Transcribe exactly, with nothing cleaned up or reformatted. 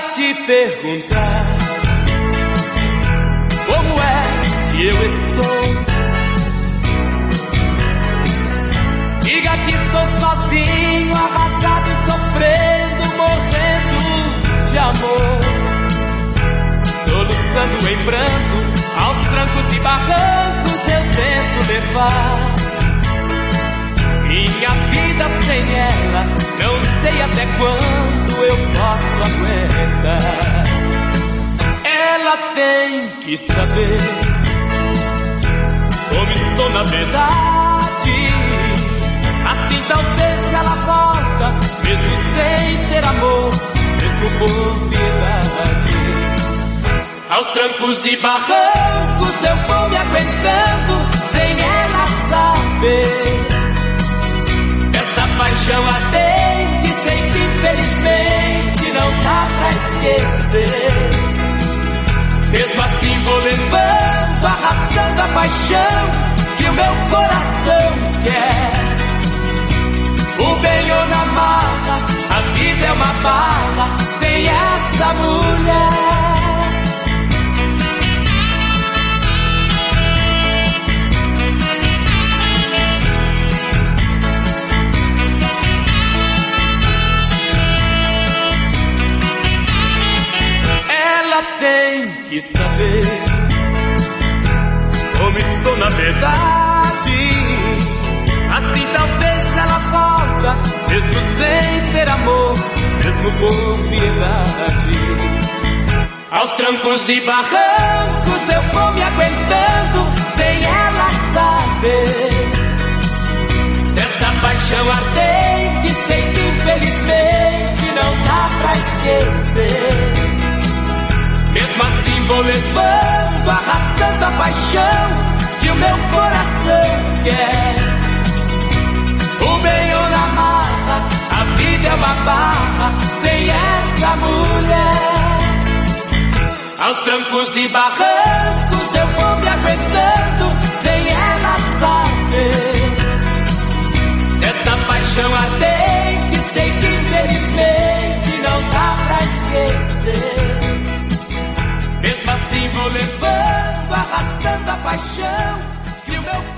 te perguntar como é que eu estou. Diga que estou sozinho, arrasado e sofrendo, morrendo de amor, soluçando em pranto, aos trancos e barrancos eu tento levar minha vida sem ela. Não sei até quando eu posso aguentar. Ela tem que saber como estou na verdade. Assim talvez ela volta, mesmo sem ter amor, mesmo por piedade. Aos trancos e barrancos eu vou me aguentando, sem ela saber. Essa paixão ardente, sei que infelizmente não dá pra esquecer. Mesmo assim vou levando, arrastando a paixão que o meu coração quer. O bem ou na mala, a vida é uma bala sem essa mulher. Ela tem que saber como estou na verdade. Assim talvez ela volta, mesmo sem ter amor, mesmo por piedade. Aos trancos e barrancos eu vou me aguentando, sem ela saber. Dessa paixão ardente, sei que infelizmente não dá pra esquecer. Mesmo assim vou levando, arrastando a paixão que o meu coração quer. O bem ou na mala, a vida é uma barra sem essa mulher. Aos trancos e barrancos eu vou me aguentando, sem ela saber. Essa paixão ardente, sei que infelizmente não dá pra esquecer. Mesmo assim vou levando, arrastando a paixão que o meu